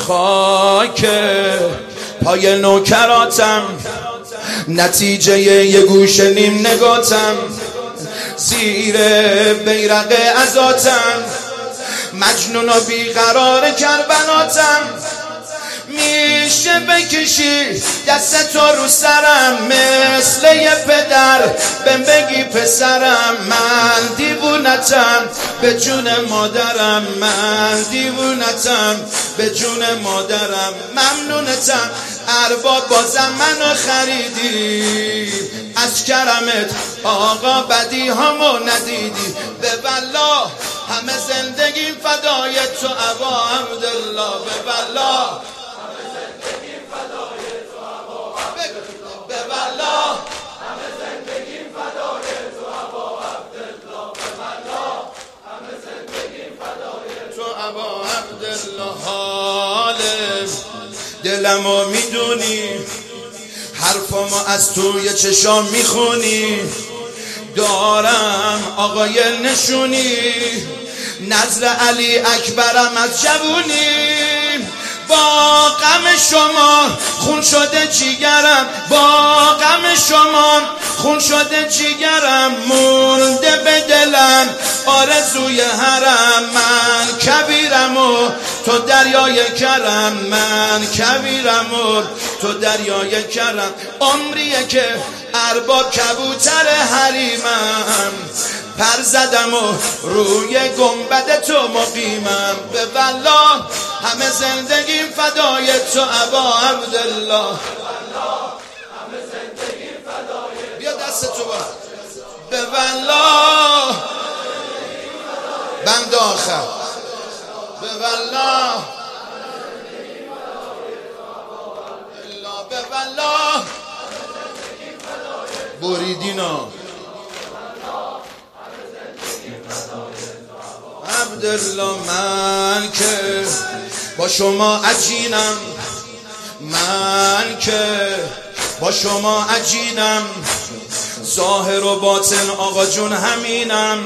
خاک پای نوکراتم، نتیجه یه گوشه نیم نگاتم، زیر بیرق عزاتم، مجنون و بیقرار کربلاتم. میشه بکشی دست تو رو سرم مثل یه پدر بهم بگی پسرم، من دیوونتم به جون مادرم، من دیوونتم به جون مادرم. ممنونتم ارباب بازم منو خریدی، از کرمت آقا بدی همو ندیدی. به والله همه زندگیم فدای تو ابا عبدالله، به والله حال دلمو میدونی، حرفامو از توی چشام میخونی، دارم آقای نشونی، نظر علی اکبرم از جوونی. با غم شما خون شده جیگرم، با غم شما خون شده جیگرم، مونده به دلم آرزوی حرم. من کبیرم و تو دریای کرم، من کبیرم و تو دریای کرم. عمریه که ارباب کبوتر حریمم، پر زدم و روی گنبد تو مقیمم. به والله همه زندگیم فدای تو ابا عبدالله، بیا دست تو با. به والله بند آخر، به والله به والله بریدینا عبدالله. من که با شما عجینم، من که با شما عجینم، ظاهر و باطن آقا جون همینم،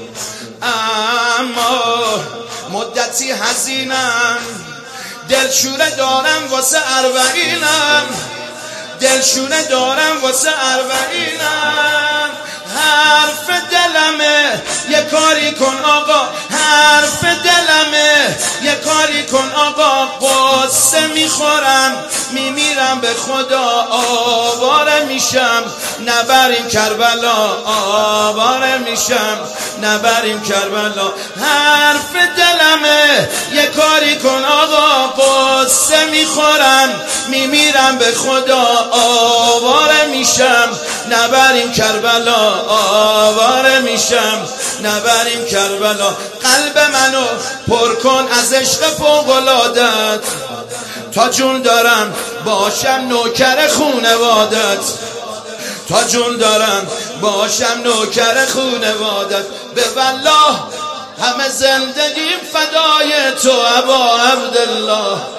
اما مدتی حزینم، دلشوره دارم واسه اربعینم، دلشوره دارم واسه اربعینم. حرف دلمه یه کاری کن آقا، حرف دلمه یه کاری کن آقا. قصه میخورم میمیرم به خدا، آواره میشم نبریم کربلا، آواره میشم نبریم کربلا. حرف دلمه یه کاری کن آقا، قصه میخورم میمیرم به خدا، آواره میشم نبریم کربلا، آواره میشم نبریم کربلا. قلب منو پر کن از عشق فوق‌العاده‌ات، تا جون دارم باشم نوکر خونوادت، تا جون دارم باشم نوکر خونوادت. به والله همه زندگیم فدای تو ابا عبدالله.